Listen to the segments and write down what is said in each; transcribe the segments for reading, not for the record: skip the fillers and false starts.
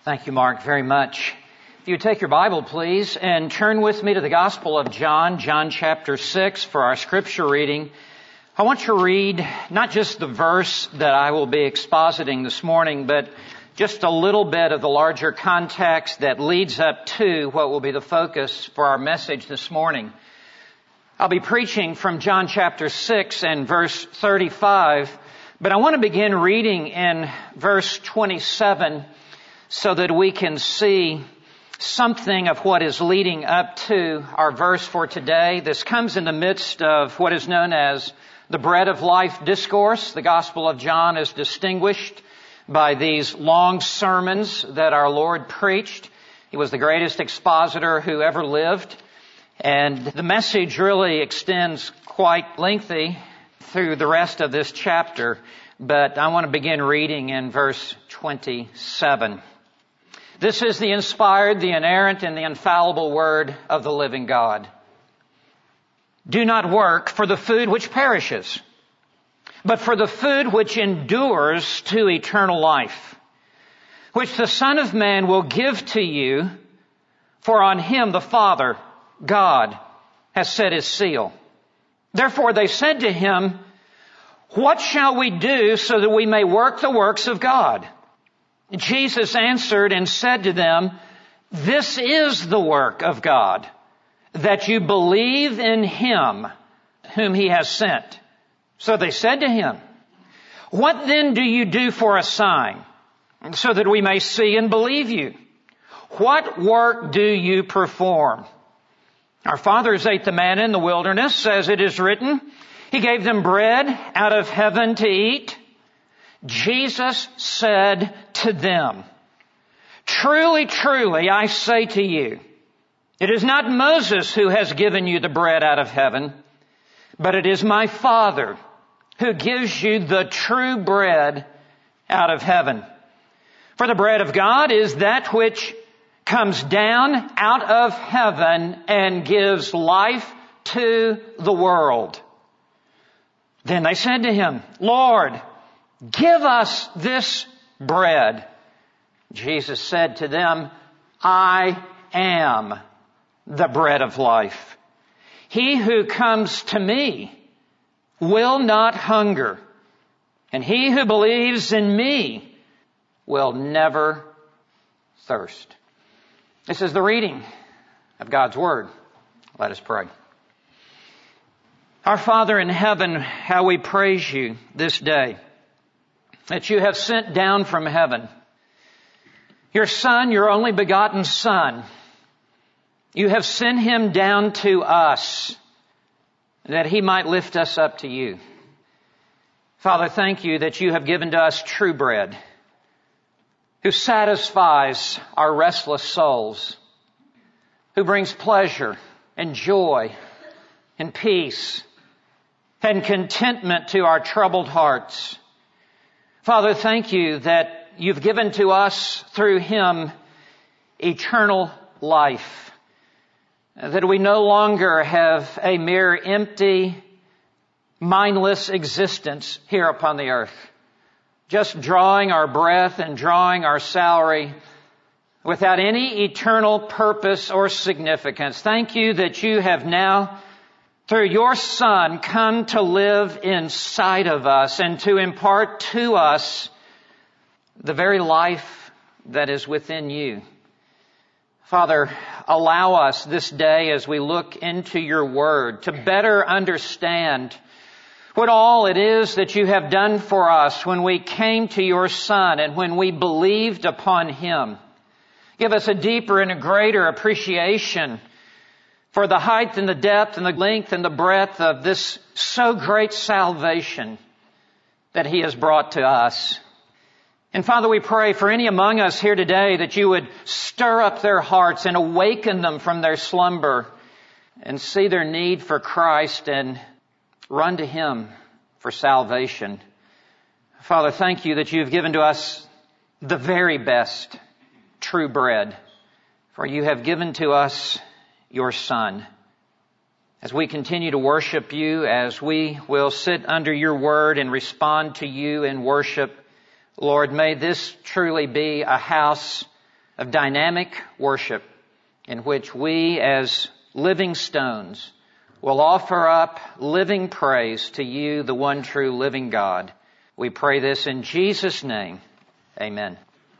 Thank you, Mark, very much. If you would take your Bible, please, and turn with me to the Gospel of John, John chapter 6, for our scripture reading. I want to read not just the verse that I will be expositing this morning, but just a little bit of the larger context that leads up to what will be the focus for our message this morning. I'll be preaching from John chapter 6 and verse 35, but I want to begin reading in verse 27 so that we can see something of what is leading up to our verse for today. This comes in the midst of what is known as the Bread of Life discourse. The Gospel of John is distinguished by these long sermons that our Lord preached. He was the greatest expositor who ever lived. And the message really extends quite lengthy through the rest of this chapter. But I want to begin reading in verse 27. This is the inspired, the inerrant, and the infallible word of the living God. Do not work for the food which perishes, but for the food which endures to eternal life, which the Son of Man will give to you, for on him the Father, God, has set his seal. Therefore they said to him, what shall we do so that we may work the works of God? Jesus answered and said to them, this is the work of God, that you believe in him whom he has sent. So they said to him, what then do you do for a sign, so that we may see and believe you? What work do you perform? Our fathers ate the manna in the wilderness, as it is written, he gave them bread out of heaven to eat. Jesus said to them, truly, truly, I say to you, it is not Moses who has given you the bread out of heaven, but it is my Father who gives you the true bread out of heaven. For the bread of God is that which comes down out of heaven and gives life to the world. Then they said to him, Lord, give us this bread. Jesus said to them, I am the bread of life. He who comes to me will not hunger, and he who believes in me will never thirst. This is the reading of God's Word. Let us pray. Our Father in heaven, how we praise you this day, that you have sent down from heaven your Son, your only begotten Son. You have sent him down to us that he might lift us up to you. Father, thank you that you have given to us true bread, who satisfies our restless souls, who brings pleasure and joy and peace and contentment to our troubled hearts. Father, thank you that you've given to us through him eternal life, that we no longer have a mere empty, mindless existence here upon the earth, just drawing our breath and drawing our salary without any eternal purpose or significance. Thank you that you have now, through your Son, come to live inside of us and to impart to us the very life that is within you. Father, allow us this day as we look into your word to better understand what all it is that you have done for us when we came to your Son and when we believed upon him. Give us a deeper and a greater appreciation for the height and the depth and the length and the breadth of this so great salvation that he has brought to us. And Father, we pray for any among us here today that you would stir up their hearts and awaken them from their slumber and see their need for Christ and run to him for salvation. Father, thank you that you've given to us the very best true bread, for you have given to us your Son. As we continue to worship you, as we will sit under your word and respond to you in worship, Lord, may this truly be a house of dynamic worship in which we as living stones will offer up living praise to you, the one true living God. We pray this in Jesus' name. Amen.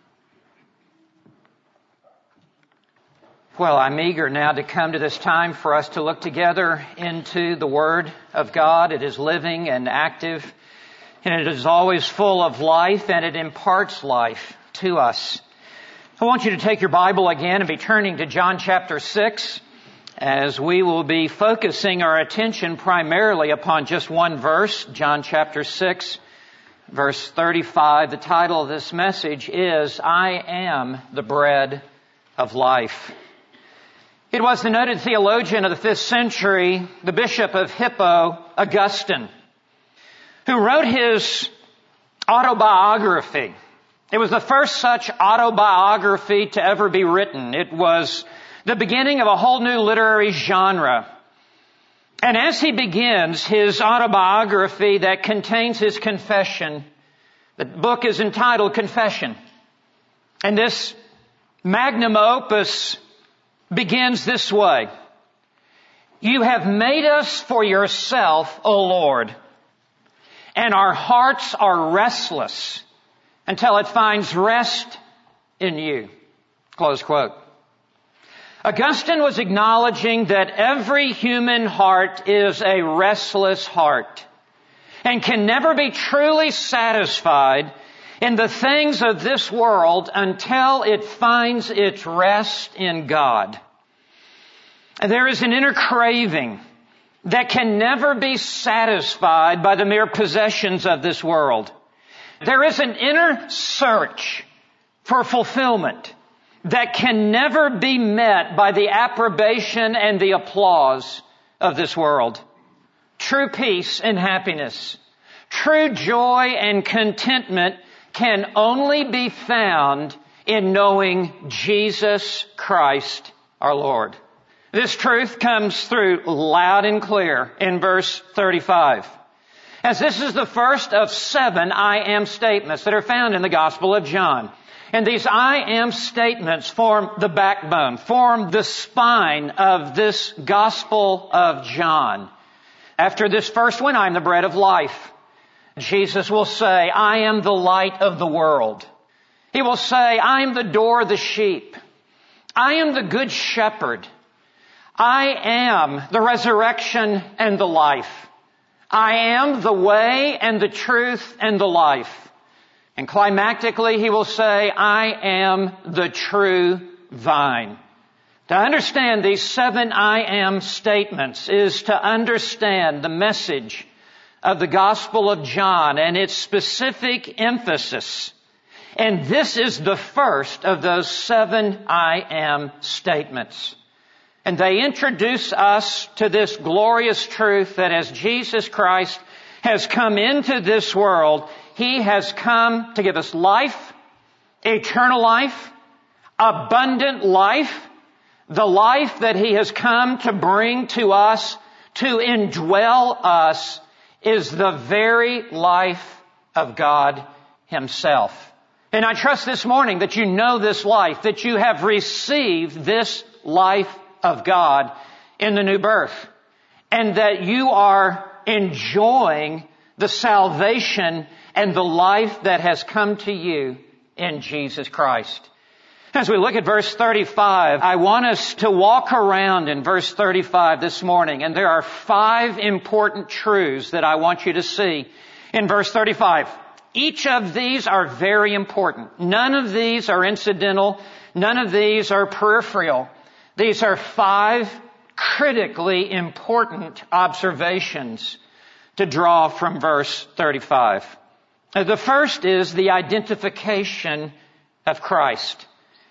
Well, I'm eager now to come to this time for us to look together into the Word of God. It is living and active, and it is always full of life, and it imparts life to us. I want you to take your Bible again and be turning to John chapter 6, as we will be focusing our attention primarily upon just one verse, John chapter 6, verse 35. The title of this message is, I am the bread of life. It was the noted theologian of the 5th century, the Bishop of Hippo, Augustine, who wrote his autobiography. It was the first such autobiography to ever be written. It was the beginning of a whole new literary genre. And as he begins his autobiography that contains his confession, the book is entitled Confession. And this magnum opus begins this way. You have made us for yourself, O Lord, and our hearts are restless until it finds rest in you. Close quote. Augustine was acknowledging that every human heart is a restless heart and can never be truly satisfied in the things of this world until it finds its rest in God. There is an inner craving that can never be satisfied by the mere possessions of this world. There is an inner search for fulfillment that can never be met by the approbation and the applause of this world. True peace and happiness, true joy and contentment can only be found in knowing Jesus Christ our Lord. This truth comes through loud and clear in verse 35. As this is the first of 7 I am statements that are found in the Gospel of John. And these I am statements form the backbone, form the spine of this Gospel of John. After this first one, I am the bread of life. Jesus will say, I am the light of the world. He will say, I am the door of the sheep. I am the good shepherd. I am the resurrection and the life. I am the way and the truth and the life. And climactically, he will say, I am the true vine. To understand these 7 I am statements is to understand the message of the Gospel of John and its specific emphasis. And this is the first of those 7 I am statements. And they introduce us to this glorious truth that as Jesus Christ has come into this world, He has come to give us life, eternal life, abundant life, the life that He has come to bring to us, to indwell us, is the very life of God Himself. And I trust this morning that you know this life, that you have received this life of God in the new birth, and that you are enjoying the salvation and the life that has come to you in Jesus Christ. As we look at verse 35, I want us to walk around in verse 35 this morning, and there are 5 important truths that I want you to see in verse 35. Each of these are very important. None of these are incidental. None of these are peripheral. These are 5 critically important observations to draw from verse 35. The first is the identification of Christ.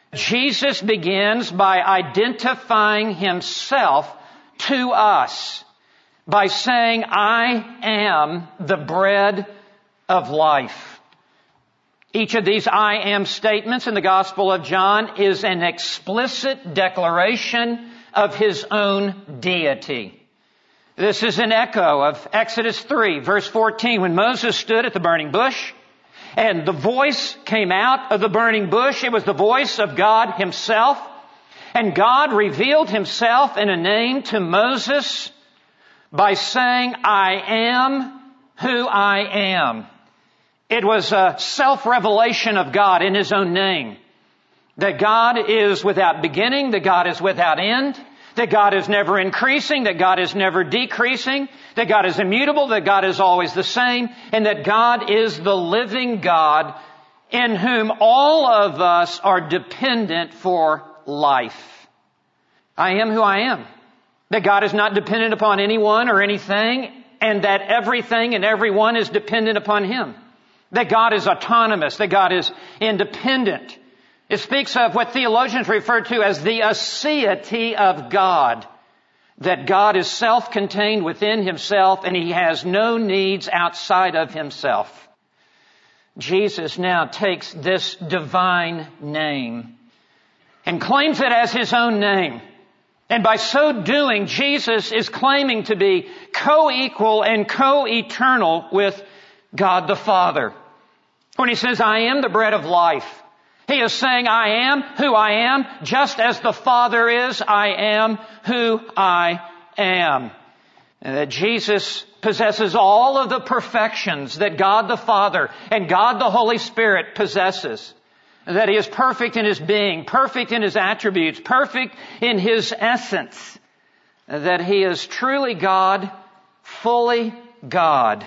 Jesus begins by identifying Himself to us by saying, I am the bread of life. Each of these I am statements in the Gospel of John is an explicit declaration of His own deity. This is an echo of Exodus 3, verse 14, when Moses stood at the burning bush And the voice came out of the burning bush. It was the voice of God Himself. And God revealed Himself in a name to Moses by saying, I am who I am. It was a self-revelation of God in His own name. That God is without beginning, that God is without end, that God is never increasing, that God is never decreasing, that God is immutable, that God is always the same, and that God is the living God in whom all of us are dependent for life. I am who I am. That God is not dependent upon anyone or anything, and that everything and everyone is dependent upon Him. That God is autonomous, that God is independent. It speaks of what theologians refer to as the aseity of God. That God is self-contained within Himself and He has no needs outside of Himself. Jesus now takes this divine name and claims it as His own name. And by so doing, Jesus is claiming to be co-equal and co-eternal with God the Father. When He says, I am the bread of life, He is saying, I am who I am, just as the Father is, I am who I am. And that Jesus possesses all of the perfections that God the Father and God the Holy Spirit possesses. And that He is perfect in His being, perfect in His attributes, perfect in His essence. And that He is truly God, fully God.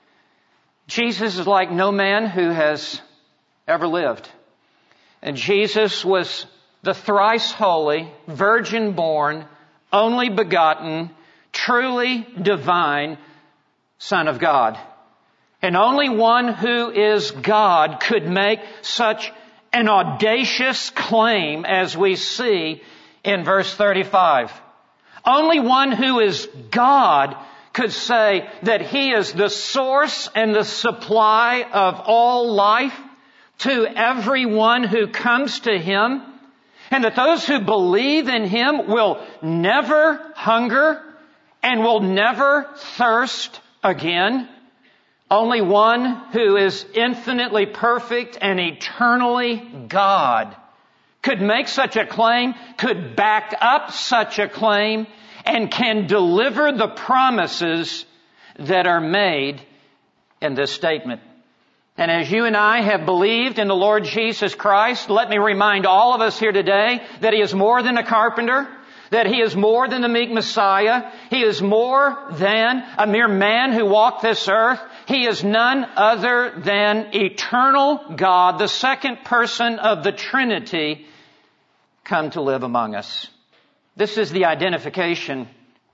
Jesus is like no man who has ever lived. And Jesus was the thrice holy, virgin born, only begotten, truly divine Son of God. And only one who is God could make such an audacious claim as we see in verse 35. Only one who is God could say that He is the source and the supply of all life to everyone who comes to Him, and that those who believe in Him will never hunger and will never thirst again. Only one who is infinitely perfect and eternally God could make such a claim, could back up such a claim, and can deliver the promises that are made in this statement. And as you and I have believed in the Lord Jesus Christ, let me remind all of us here today that He is more than a carpenter, that He is more than the meek Messiah. He is more than a mere man who walked this earth. He is none other than eternal God, the second person of the Trinity, come to live among us. This is the identification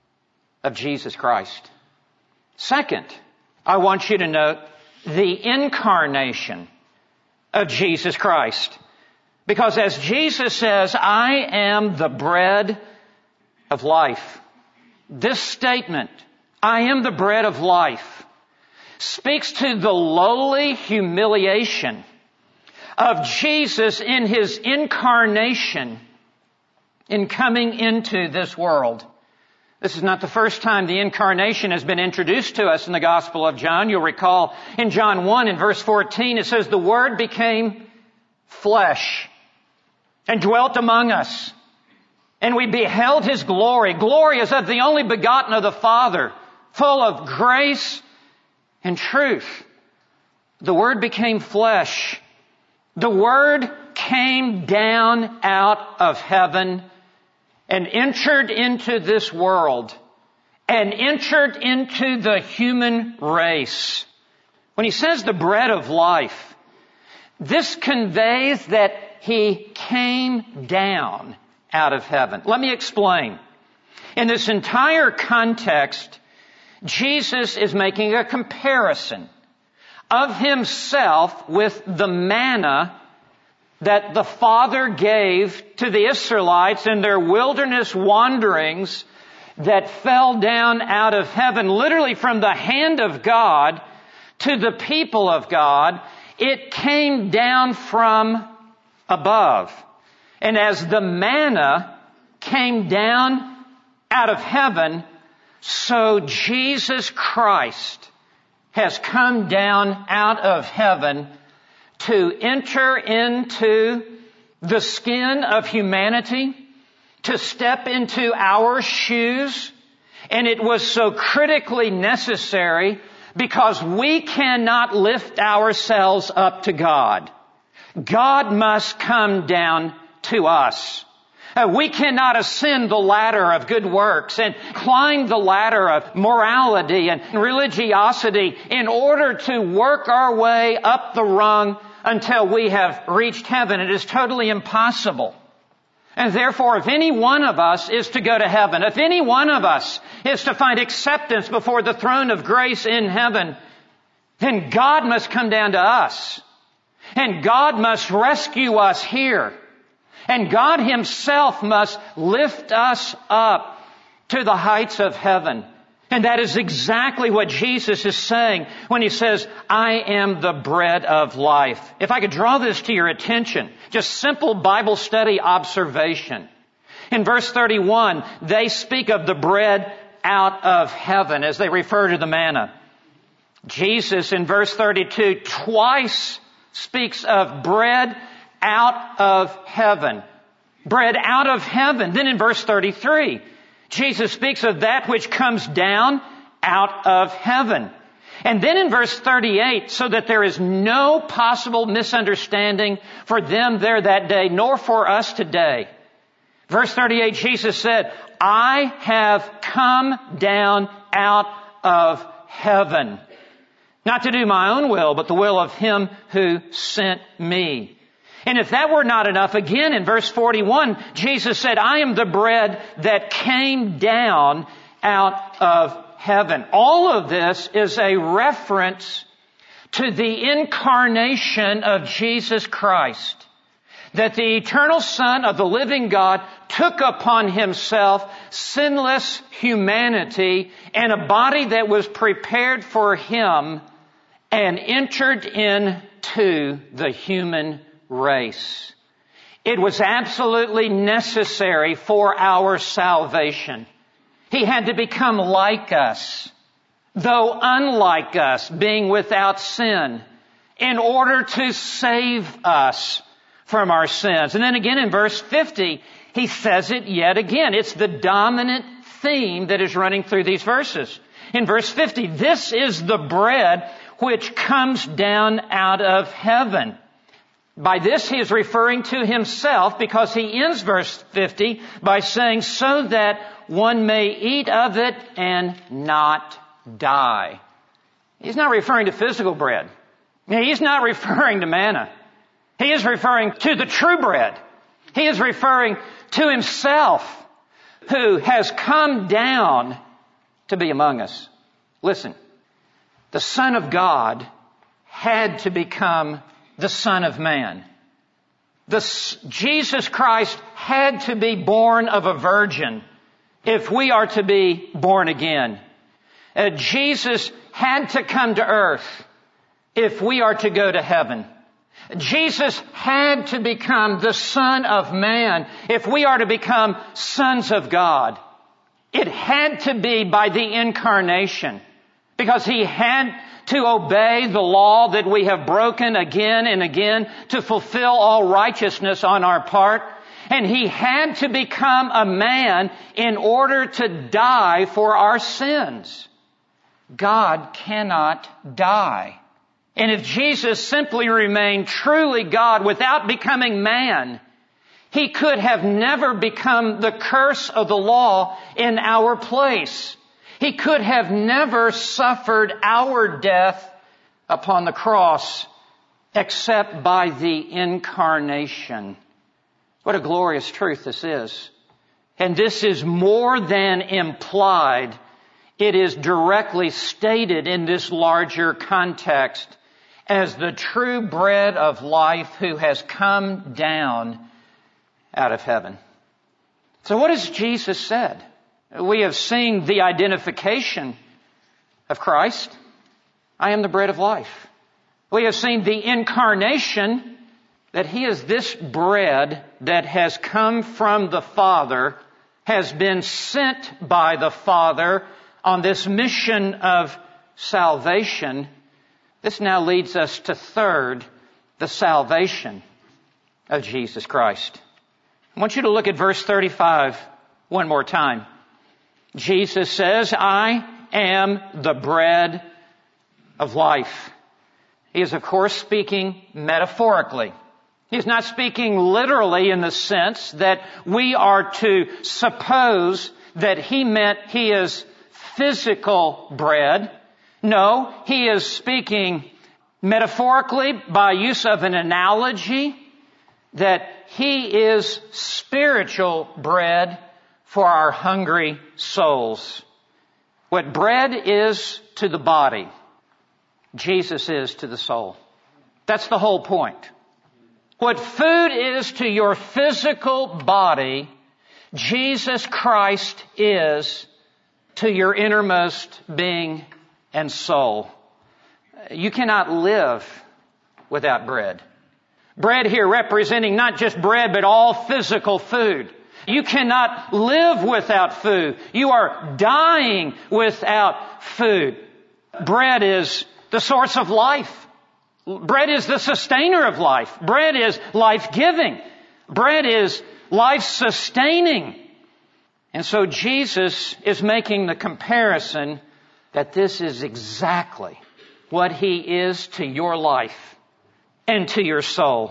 of Jesus Christ. Second, I want you to note the incarnation of Jesus Christ. Because as Jesus says, I am the bread of life. This statement, I am the bread of life, speaks to the lowly humiliation of Jesus in His incarnation in coming into this world. This is not the first time the incarnation has been introduced to us in the Gospel of John. You'll recall in John 1 in verse 14 it says, the Word became flesh and dwelt among us. And we beheld His glory. Glory as of the only begotten of the Father, full of grace and truth. The Word became flesh. The Word came down out of heaven and entered into this world and entered into the human race. When He says the bread of life, this conveys that He came down out of heaven. Let me explain. In this entire context, Jesus is making a comparison of Himself with the manna that the Father gave to the Israelites in their wilderness wanderings that fell down out of heaven, literally from the hand of God to the people of God. It came down from above. And as the manna came down out of heaven, so Jesus Christ has come down out of heaven to enter into the skin of humanity, to step into our shoes. And it was so critically necessary because we cannot lift ourselves up to God. God must come down to us. We cannot ascend the ladder of good works and climb the ladder of morality and religiosity in order to work our way up the rung until we have reached heaven. It is totally impossible. And therefore, if any one of us is to go to heaven, if any one of us is to find acceptance before the throne of grace in heaven, then God must come down to us. And God must rescue us here. And God Himself must lift us up to the heights of heaven. And that is exactly what Jesus is saying when He says, I am the bread of life. If I could draw this to your attention, just simple Bible study observation. In verse 31, they speak of the bread out of heaven as they refer to the manna. Jesus in verse 32 twice speaks of bread out of heaven. Bread out of heaven. Then in verse 33, Jesus speaks of that which comes down out of heaven. And then in verse 38, so that there is no possible misunderstanding for them there that day, nor for us today. Verse 38, Jesus said, I have come down out of heaven, not to do my own will, but the will of Him who sent me. And if that were not enough, again in verse 41, Jesus said, I am the bread that came down out of heaven. All of this is a reference to the incarnation of Jesus Christ, that the eternal Son of the living God took upon Himself sinless humanity and a body that was prepared for Him and entered into the human race. It was absolutely necessary for our salvation. He had to become like us, though unlike us, being without sin, in order to save us from our sins. And then again in verse 50, He says it yet again. It's the dominant theme that is running through these verses. In verse 50, this is the bread which comes down out of heaven. By this He is referring to Himself because He ends verse 50 by saying, so that one may eat of it and not die. He's not referring to physical bread. He's not referring to manna. He is referring to the true bread. He is referring to Himself who has come down to be among us. Listen, the Son of God had to become the Son of Man. Jesus Christ had to be born of a virgin if we are to be born again. Jesus had to come to earth if we are to go to heaven. Jesus had to become the Son of Man if we are to become sons of God. It had to be by the incarnation because He had to obey the law that we have broken again and again to fulfill all righteousness on our part. And He had to become a man in order to die for our sins. God cannot die. And if Jesus simply remained truly God without becoming man, He could have never become the curse of the law in our place. He could have never suffered our death upon the cross except by the incarnation. What a glorious truth this is. And this is more than implied. It is directly stated in this larger context as the true bread of life who has come down out of heaven. So what has Jesus said? We have seen the identification of Christ. I am the bread of life. We have seen the incarnation, that He is this bread that has come from the Father, has been sent by the Father on this mission of salvation. This now leads us to third, the salvation of Jesus Christ. I want you to look at verse 35 one more time. Jesus says, I am the bread of life. He is, of course, speaking metaphorically. He's not speaking literally in the sense that we are to suppose that he meant he is physical bread. No, he is speaking metaphorically by use of an analogy that he is spiritual bread for our hungry souls. What bread is to the body, Jesus is to the soul. That's the whole point. What food is to your physical body, Jesus Christ is to your innermost being and soul. You cannot live without bread. Bread here representing not just bread, but all physical food. You cannot live without food. You are dying without food. Bread is the source of life. Bread is the sustainer of life. Bread is life-giving. Bread is life-sustaining. And so Jesus is making the comparison that this is exactly what he is to your life and to your soul.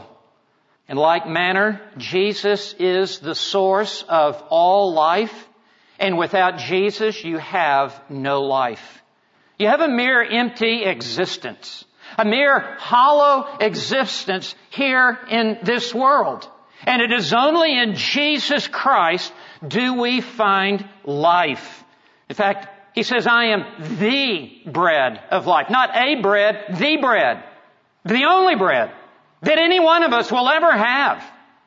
In like manner, Jesus is the source of all life, and without Jesus, you have no life. You have a mere empty existence, a mere hollow existence here in this world. And it is only in Jesus Christ do we find life. In fact, he says, I am the bread of life. Not a bread, the bread. The only bread that any one of us will ever have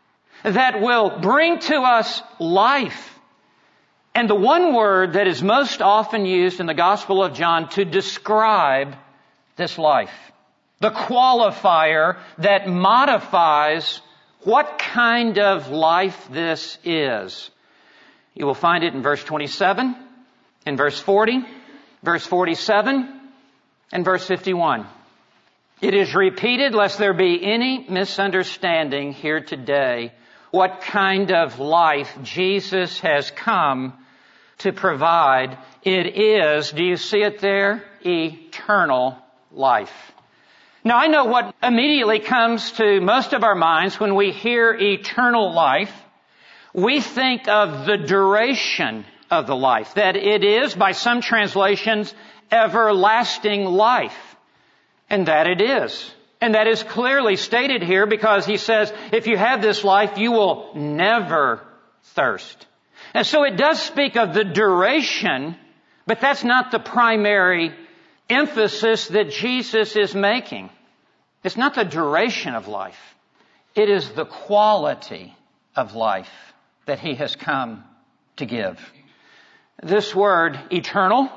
that will bring to us life. And the one word that is most often used in the Gospel of John to describe this life, the qualifier that modifies what kind of life this is. You will find it in verse 27, in verse 40, verse 47, and verse 51. It is repeated, lest there be any misunderstanding here today, what kind of life Jesus has come to provide. It is, do you see it there? Eternal life. Now, I know what immediately comes to most of our minds when we hear eternal life. We think of the duration of the life, that it is, by some translations, everlasting life. And that it is. And that is clearly stated here because he says, if you have this life, you will never thirst. And so it does speak of the duration, but that's not the primary emphasis that Jesus is making. It's not the duration of life. It is the quality of life that he has come to give. This word, eternal,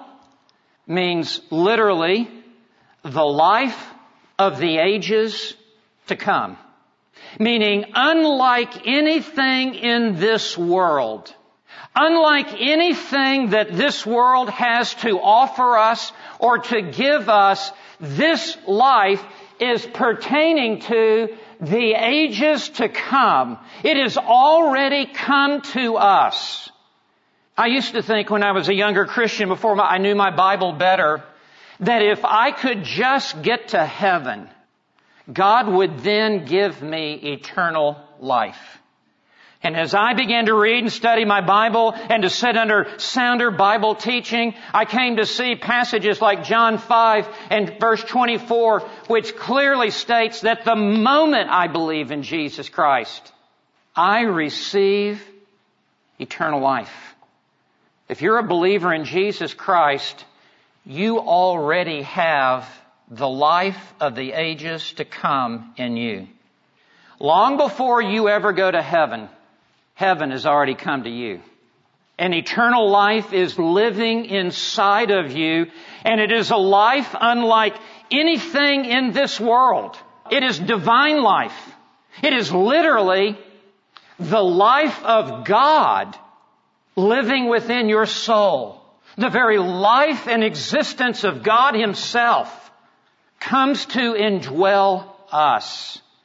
means literally the life of the ages to come. Meaning, unlike anything in this world, unlike anything that this world has to offer us or to give us, this life is pertaining to the ages to come. It has already come to us. I used to think when I was a younger Christian, before I knew my Bible better, that if I could just get to heaven, God would then give me eternal life. And as I began to read and study my Bible and to sit under sounder Bible teaching, I came to see passages like John 5 and verse 24, which clearly states that the moment I believe in Jesus Christ, I receive eternal life. If you're a believer in Jesus Christ, you already have the life of the ages to come in you. Long before you ever go to heaven, heaven has already come to you. And eternal life is living inside of you, and it is a life unlike anything in this world. It is divine life. It is literally the life of God living within your soul. The very life and existence of God Himself comes to indwell us.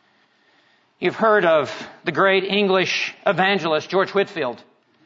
You've heard of the great English evangelist George Whitefield.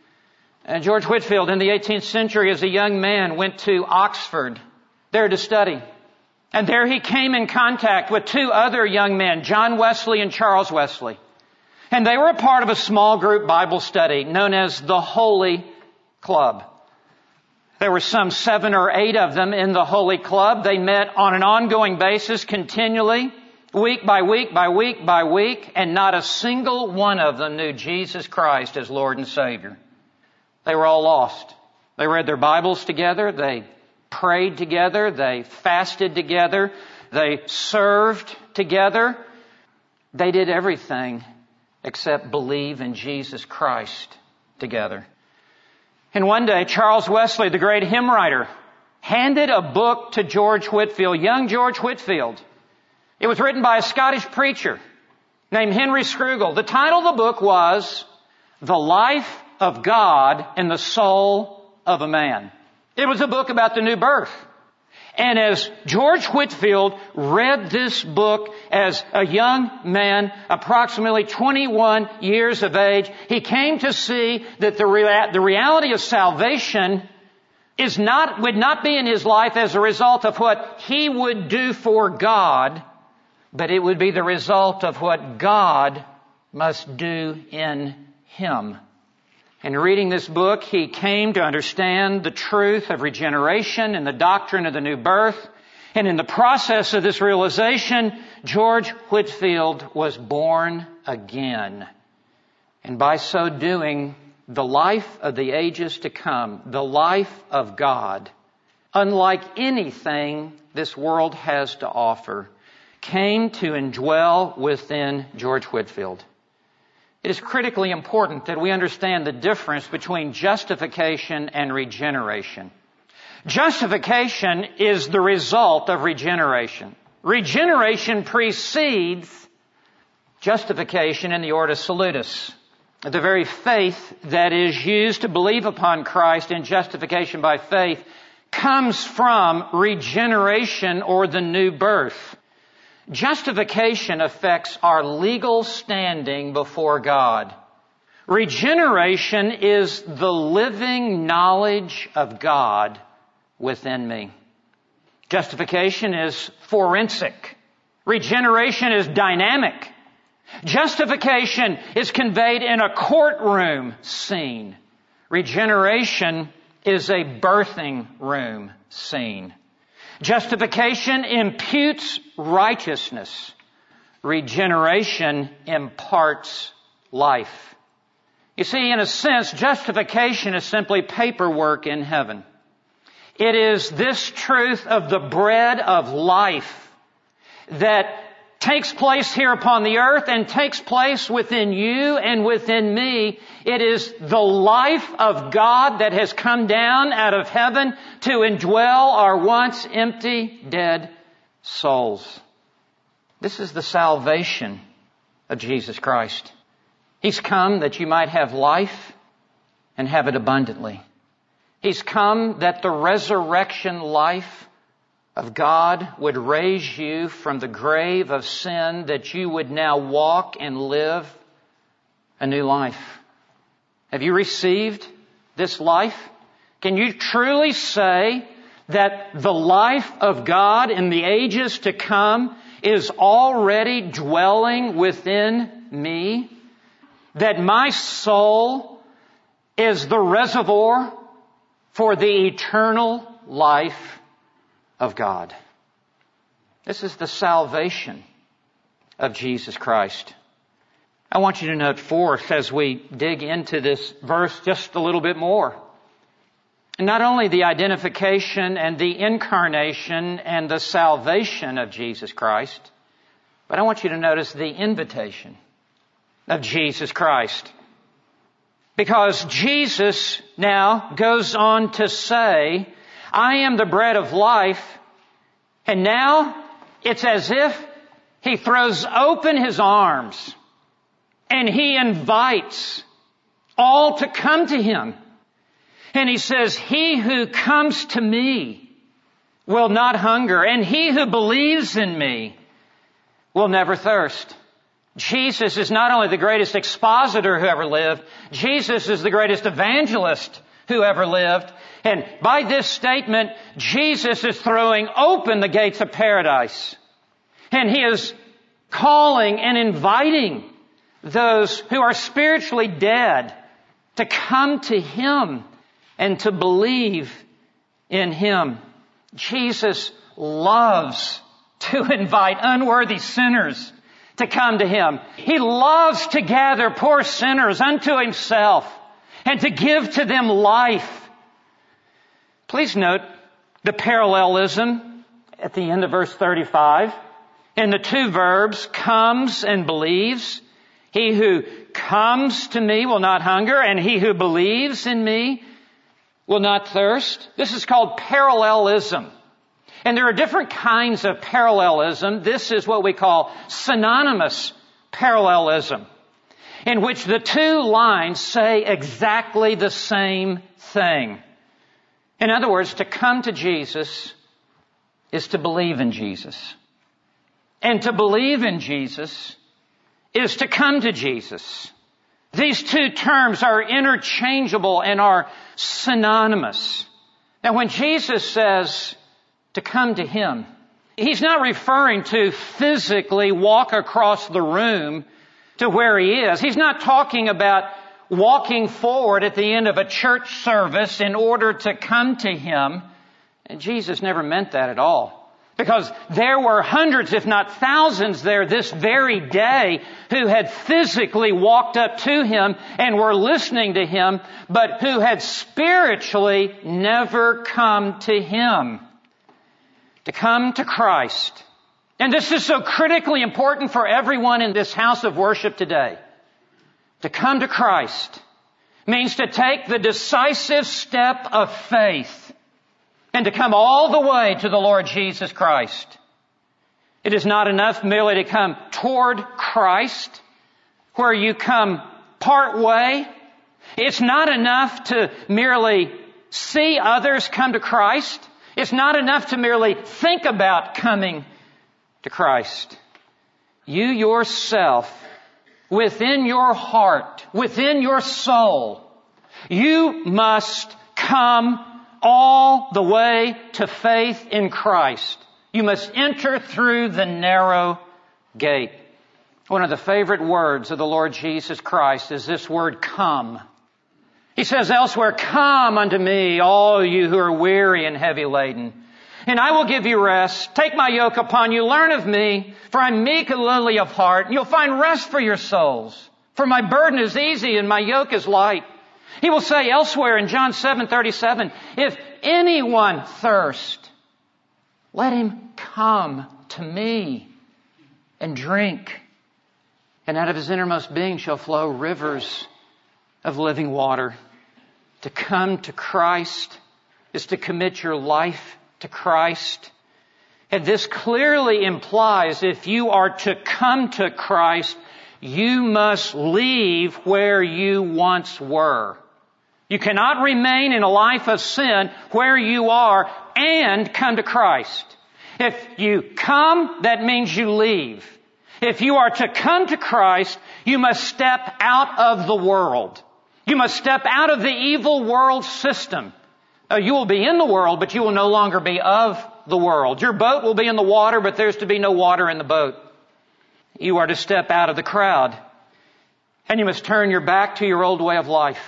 And George Whitefield in the 18th century as a young man went to Oxford there to study. And there he came in contact with two other young men, John Wesley and Charles Wesley. And they were a part of a small group Bible study known as the Holy Club. There were some 7 or 8 of them in the Holy Club. They met on an ongoing basis continually, week by week by week by week, and not a single one of them knew Jesus Christ as Lord and Savior. They were all lost. They read their Bibles together. They prayed together. They fasted together. They served together. They did everything except believe in Jesus Christ together. And one day, Charles Wesley, the great hymn writer, handed a book to George Whitefield, young George Whitefield. It was written by a Scottish preacher named Henry Scroogle. The title of the book was The Life of God in the Soul of a Man. It was a book about the new birth. And as George Whitefield read this book as a young man, approximately 21 years of age, he came to see that the reality of salvation would not be in his life as a result of what he would do for God, but it would be the result of what God must do in him. In reading this book, he came to understand the truth of regeneration and the doctrine of the new birth. And in the process of this realization, George Whitefield was born again. And by so doing, the life of the ages to come, the life of God, unlike anything this world has to offer, came to indwell within George Whitefield. It is critically important that we understand the difference between justification and regeneration. Justification is the result of regeneration. Regeneration precedes justification in the Ordo Salutis. The very faith that is used to believe upon Christ in justification by faith comes from regeneration or the new birth. Justification affects our legal standing before God. Regeneration is the living knowledge of God within me. Justification is forensic. Regeneration is dynamic. Justification is conveyed in a courtroom scene. Regeneration is a birthing room scene. Justification imputes righteousness. Regeneration imparts life. You see, in a sense, justification is simply paperwork in heaven. It is this truth of the bread of life that takes place here upon the earth and takes place within you and within me. It is the life of God that has come down out of heaven to indwell our once empty, dead souls. This is the salvation of Jesus Christ. He's come that you might have life and have it abundantly. He's come that the resurrection life of God would raise you from the grave of sin, that you would now walk and live a new life. Have you received this life? Can you truly say that the life of God in the ages to come is already dwelling within me? That my soul is the reservoir for the eternal life of God. This is the salvation of Jesus Christ. I want you to note fourth, as we dig into this verse just a little bit more, not only the identification and the incarnation and the salvation of Jesus Christ, but I want you to notice the invitation of Jesus Christ. Because Jesus now goes on to say, I am the bread of life. And now it's as if he throws open his arms and he invites all to come to him. And he says, he who comes to me will not hunger, and he who believes in me will never thirst. Jesus is not only the greatest expositor who ever lived, Jesus is the greatest evangelist who ever lived. And by this statement, Jesus is throwing open the gates of paradise. And He is calling and inviting those who are spiritually dead to come to Him and to believe in Him. Jesus loves to invite unworthy sinners to come to Him. He loves to gather poor sinners unto Himself and to give to them life. Please note the parallelism at the end of verse 35 in the two verbs comes and believes. He who comes to me will not hunger, and he who believes in me will not thirst. This is called parallelism. And there are different kinds of parallelism. This is what we call synonymous parallelism, in which the two lines say exactly the same thing. In other words, to come to Jesus is to believe in Jesus. And to believe in Jesus is to come to Jesus. These two terms are interchangeable and are synonymous. Now, when Jesus says to come to Him, He's not referring to physically walk across the room to where He is. He's not talking about walking forward at the end of a church service in order to come to Him. And Jesus never meant that at all. Because there were hundreds, if not thousands there this very day who had physically walked up to Him and were listening to Him, but who had spiritually never come to Him. To come to Christ. And this is so critically important for everyone in this house of worship today. To come to Christ means to take the decisive step of faith and to come all the way to the Lord Jesus Christ. It is not enough merely to come toward Christ, where you come part way. It's not enough to merely see others come to Christ. It's not enough to merely think about coming to Christ. You yourself, within your heart, within your soul, you must come all the way to faith in Christ. You must enter through the narrow gate. One of the favorite words of the Lord Jesus Christ is this word, come. He says elsewhere, come unto me, all you who are weary and heavy laden, and I will give you rest. Take my yoke upon you, learn of me, for I'm meek and lowly of heart, and you'll find rest for your souls. For my burden is easy and my yoke is light. He will say elsewhere in John 7:37, if anyone thirst, let him come to me and drink. And out of his innermost being shall flow rivers of living water. To come to Christ is to commit your life to Christ. And this clearly implies if you are to come to Christ, you must leave where you once were. You cannot remain in a life of sin where you are and come to Christ. If you come, that means you leave. If you are to come to Christ, you must step out of the world. You must step out of the evil world system. You will be in the world, but you will no longer be of the world. Your boat will be in the water, but there's to be no water in the boat. You are to step out of the crowd. And you must turn your back to your old way of life.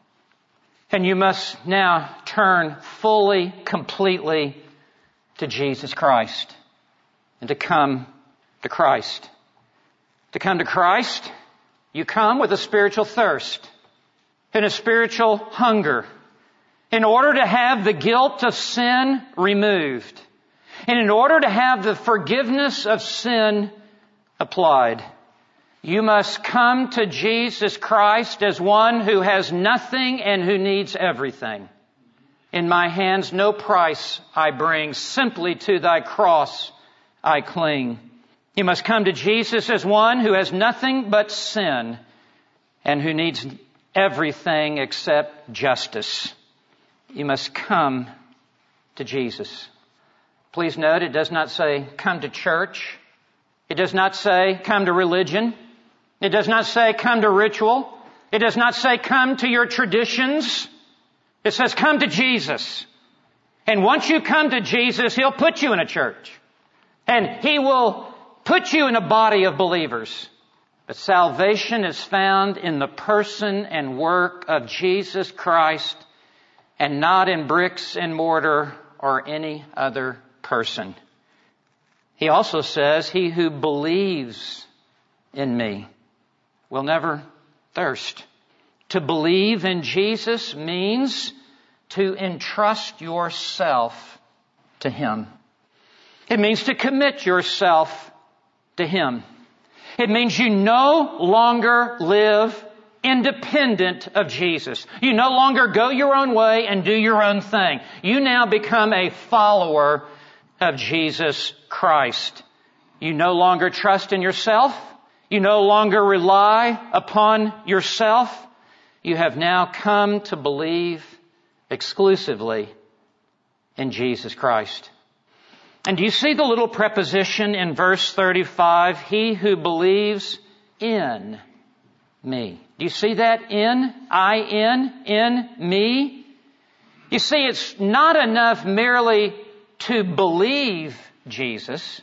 And you must now turn fully, completely to Jesus Christ. And to come to Christ. To come to Christ, you come with a spiritual thirst and a spiritual hunger in order to have the guilt of sin removed and in order to have the forgiveness of sin applied. You must come to Jesus Christ as one who has nothing and who needs everything. In my hands no price I bring, simply to thy cross I cling. You must come to Jesus as one who has nothing but sin and who needs everything except justice. You must come to Jesus. Please note, it does not say come to church. It does not say come to religion. It does not say come to ritual. It does not say come to your traditions. It says come to Jesus. And once you come to Jesus, He'll put you in a church. And He will put you in a body of believers. But salvation is found in the person and work of Jesus Christ and not in bricks and mortar or any other person. He also says, he who believes in me will never thirst. To believe in Jesus means to entrust yourself to Him. It means to commit yourself to Him. It means you no longer live independent of Jesus. You no longer go your own way and do your own thing. You now become a follower of Jesus Christ. You no longer trust in yourself. You no longer rely upon yourself. You have now come to believe exclusively in Jesus Christ. And do you see the little preposition in verse 35? He who believes in me. Do you see that? in me? You see, it's not enough merely to believe Jesus.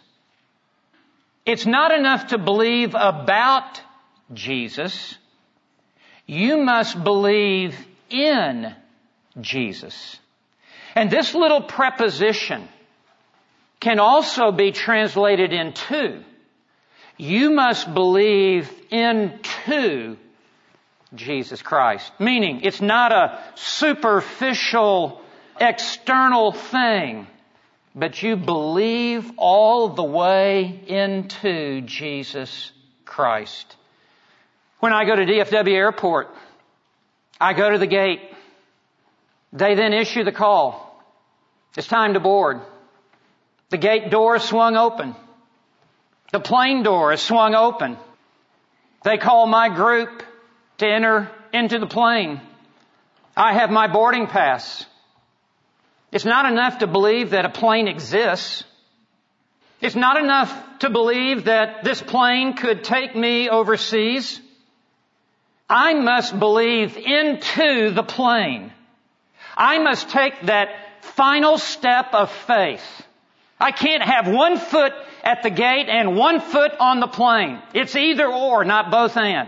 It's not enough to believe about Jesus. You must believe in Jesus. And this little preposition can also be translated into. You must believe into Jesus Christ. Meaning, it's not a superficial, external thing, but you believe all the way into Jesus Christ. When I go to DFW Airport, I go to the gate. They then issue the call. It's time to board. The gate door is swung open. The plane door is swung open. They call my group to enter into the plane. I have my boarding pass. It's not enough to believe that a plane exists. It's not enough to believe that this plane could take me overseas. I must believe into the plane. I must take that final step of faith. I can't have one foot at the gate and one foot on the plane. It's either or, not both and.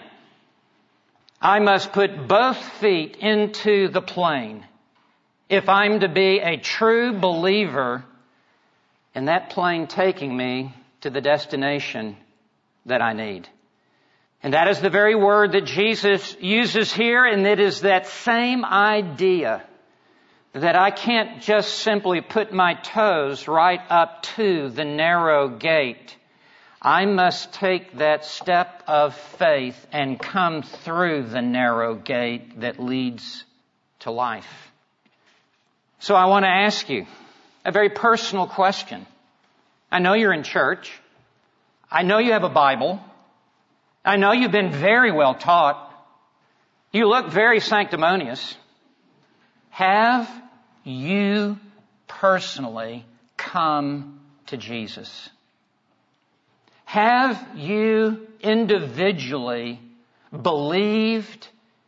I must put both feet into the plane if I'm to be a true believer in that plane taking me to the destination that I need. And that is the very word that Jesus uses here, and it is that same idea that I can't just simply put my toes right up to the narrow gate. I must take that step of faith and come through the narrow gate that leads to life. So I want to ask you a very personal question. I know you're in church. I know you have a Bible. I know you've been very well taught. You look very sanctimonious. Have you personally come to Jesus? Have you individually believed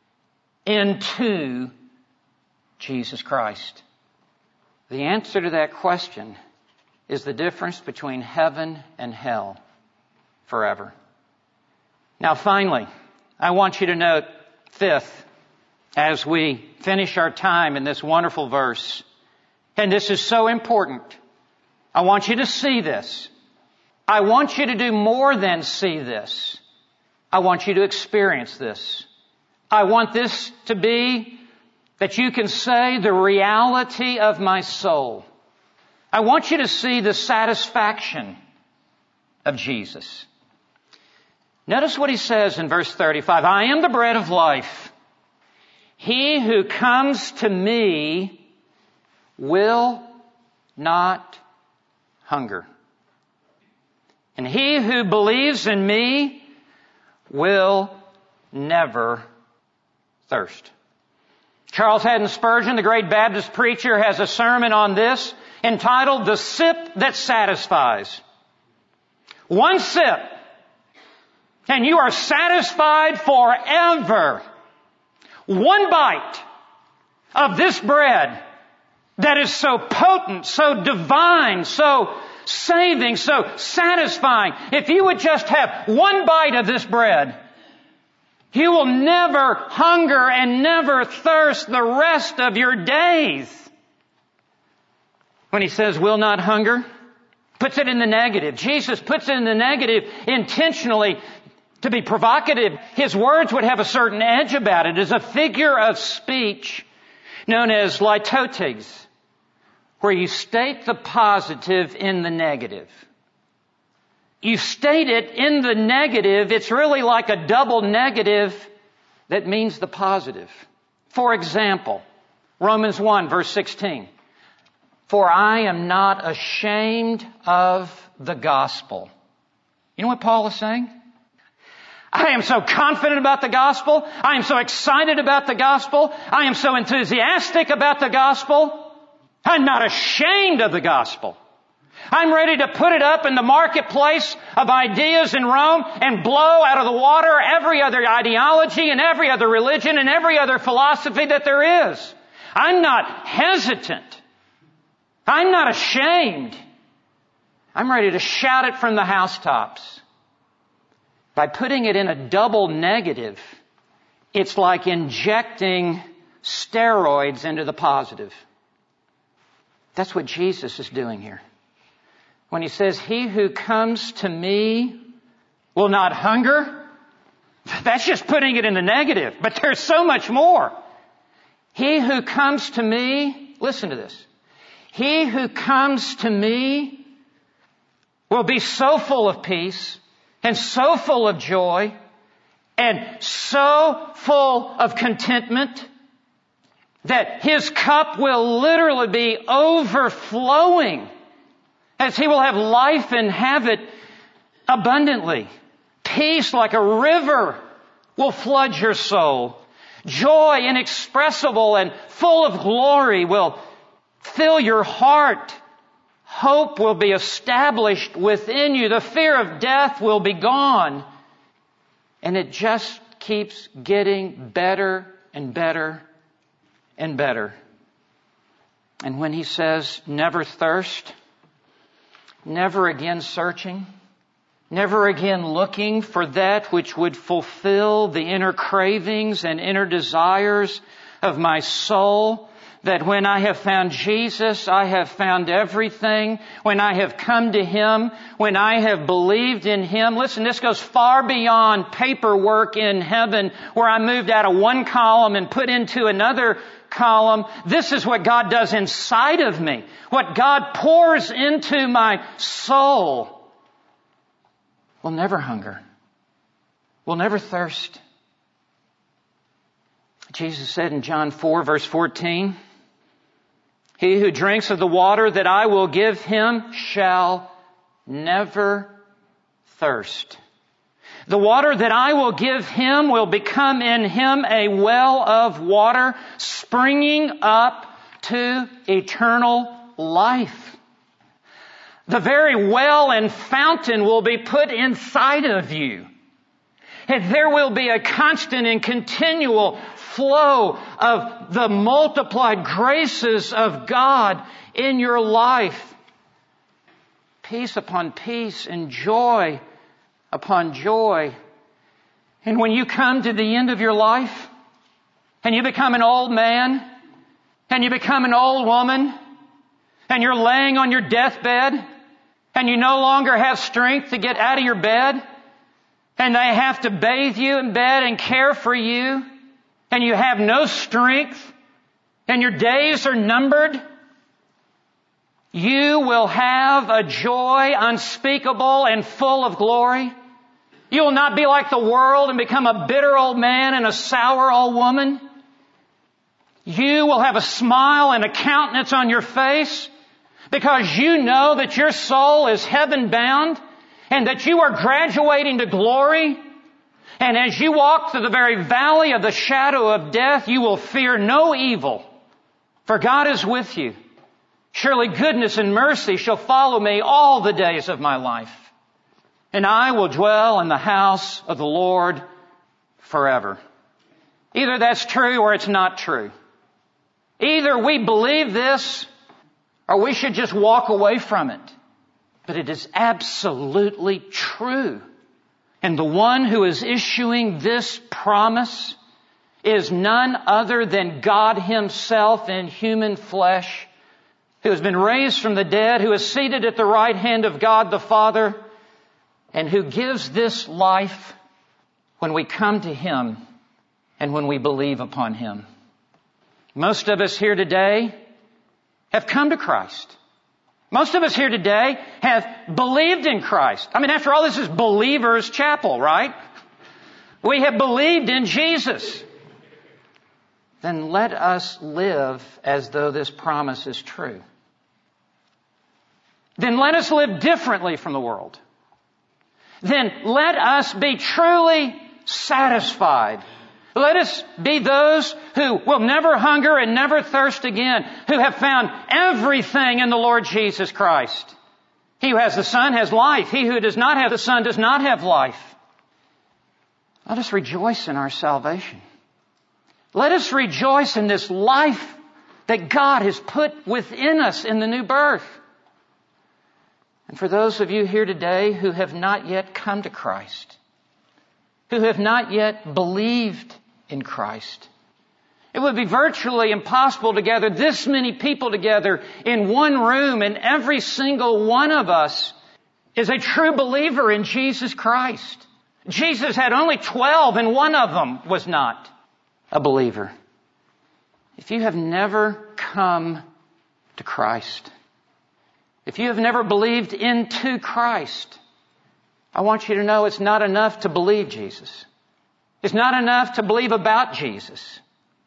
into Jesus Christ? The answer to that question is the difference between heaven and hell forever. Now finally, I want you to note, fifth, as we finish our time in this wonderful verse, and this is so important, I want you to see this. I want you to do more than see this. I want you to experience this. I want this to be that you can say the reality of my soul. I want you to see the satisfaction of Jesus. Notice what He says in verse 35. I am the bread of life. He who comes to me will not hunger. And he who believes in me will never thirst. Charles Haddon Spurgeon, the great Baptist preacher, has a sermon on this entitled The Sip That Satisfies. One sip and you are satisfied forever. One bite of this bread that is so potent, so divine, so saving, so satisfying. If you would just have one bite of this bread, you will never hunger and never thirst the rest of your days. When he says will not hunger, puts it in the negative. Jesus puts it in the negative intentionally to be provocative. His words would have a certain edge about it as a figure of speech known as litotes, where you state the positive in the negative. You state it in the negative, it's really like a double negative that means the positive. For example, Romans 1 verse 16. For I am not ashamed of the gospel. You know what Paul is saying? I am so confident about the gospel. I am so excited about the gospel. I am so enthusiastic about the gospel. I'm not ashamed of the gospel. I'm ready to put it up in the marketplace of ideas in Rome and blow out of the water every other ideology and every other religion and every other philosophy that there is. I'm not hesitant. I'm not ashamed. I'm ready to shout it from the housetops. By putting it in a double negative, it's like injecting steroids into the positive. That's what Jesus is doing here. When he says, he who comes to me will not hunger, that's just putting it in the negative. But there's so much more. He who comes to me, listen to this. He who comes to me will be so full of peace and so full of joy and so full of contentment that his cup will literally be overflowing as he will have life and have it abundantly. Peace like a river will flood your soul. Joy inexpressible and full of glory will fill your heart. Hope will be established within you. The fear of death will be gone. And it just keeps getting better and better and better. And when he says, never thirst, never again searching, never again looking for that which would fulfill the inner cravings and inner desires of my soul, that when I have found Jesus, I have found everything. When I have come to Him, when I have believed in Him. Listen, this goes far beyond paperwork in heaven where I moved out of one column and put into another column. This is what God does inside of me. What God pours into my soul. Will never hunger. Will never thirst. Jesus said in John 4 verse 14, he who drinks of the water that I will give him shall never thirst. The water that I will give him will become in him a well of water springing up to eternal life. The very well and fountain will be put inside of you. And there will be a constant and continual flow of the multiplied graces of God in your life. Peace upon peace and joy upon joy. And when you come to the end of your life and you become an old man and you become an old woman and you're laying on your deathbed and you no longer have strength to get out of your bed, and they have to bathe you in bed and care for you, and you have no strength, and your days are numbered, you will have a joy unspeakable and full of glory. You will not be like the world and become a bitter old man and a sour old woman. You will have a smile and a countenance on your face because you know that your soul is heaven bound and that you are graduating to glory. And as you walk through the very valley of the shadow of death, you will fear no evil, for God is with you. Surely goodness and mercy shall follow me all the days of my life, and I will dwell in the house of the Lord forever. Either that's true or it's not true. Either we believe this or we should just walk away from it. But it is absolutely true. And the one who is issuing this promise is none other than God Himself in human flesh, who has been raised from the dead, who is seated at the right hand of God the Father, and who gives this life when we come to Him and when we believe upon Him. Most of us here today have come to Christ. Most of us here today have believed in Christ. I mean, after all, this is Believers Chapel, right? We have believed in Jesus. Then let us live as though this promise is true. Then let us live differently from the world. Then let us be truly satisfied. Let us be those who will never hunger and never thirst again, who have found everything in the Lord Jesus Christ. He who has the Son has life. He who does not have the Son does not have life. Let us rejoice in our salvation. Let us rejoice in this life that God has put within us in the new birth. And for those of you here today who have not yet come to Christ, who have not yet believed in Christ, it would be virtually impossible to gather this many people together in one room, and every single one of us is a true believer in Jesus Christ. Jesus had only 12 and one of them was not a believer. If you have never come to Christ, if you have never believed into Christ, I want you to know it's not enough to believe Jesus. It's not enough to believe about Jesus.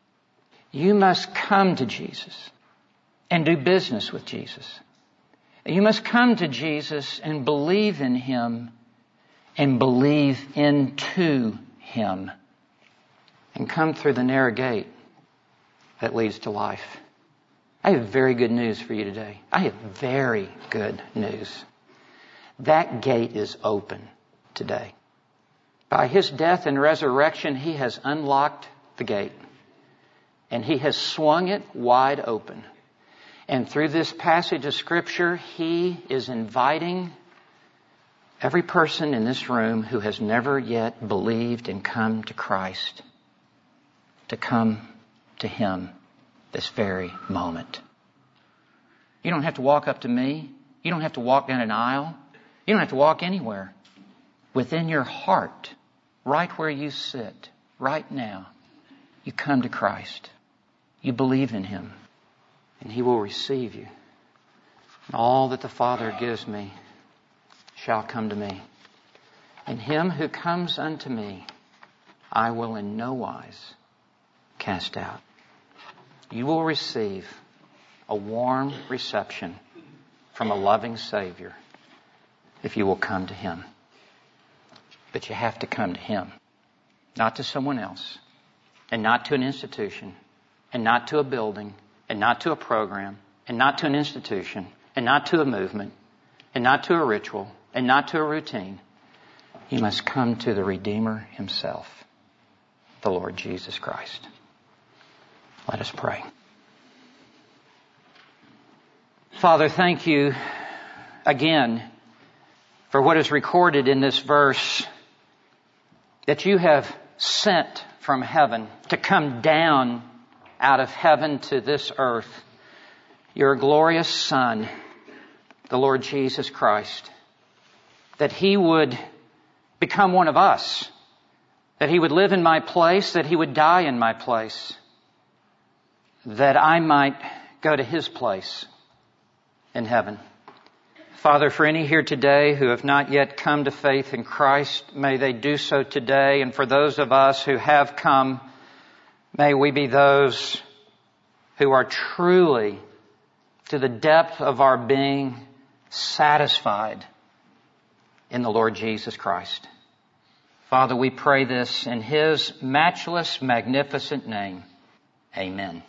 You must come to Jesus and do business with Jesus. You must come to Jesus and believe in Him and believe into Him and come through the narrow gate that leads to life. I have very good news for you today. I have very good news. That gate is open today. By His death and resurrection, He has unlocked the gate. And He has swung it wide open. And through this passage of Scripture, He is inviting every person in this room who has never yet believed and come to Christ to come to Him this very moment. You don't have to walk up to me. You don't have to walk down an aisle. You don't have to walk anywhere. Within your heart, right where you sit, right now, you come to Christ. You believe in Him, and He will receive you. And all that the Father gives me shall come to me. And him who comes unto me, I will in no wise cast out. You will receive a warm reception from a loving Savior if you will come to Him. But you have to come to Him, not to someone else, and not to an institution, and not to a building, and not to a program, and not to an institution, and not to a movement, and not to a ritual, and not to a routine. You must come to the Redeemer Himself, the Lord Jesus Christ. Let us pray. Father, thank You again for what is recorded in this verse, that You have sent from heaven to come down out of heaven to this earth Your glorious Son, the Lord Jesus Christ, that He would become one of us, that He would live in my place, that He would die in my place, that I might go to His place in heaven. Father, for any here today who have not yet come to faith in Christ, may they do so today. And for those of us who have come, may we be those who are truly, to the depth of our being, satisfied in the Lord Jesus Christ. Father, we pray this in His matchless, magnificent name. Amen.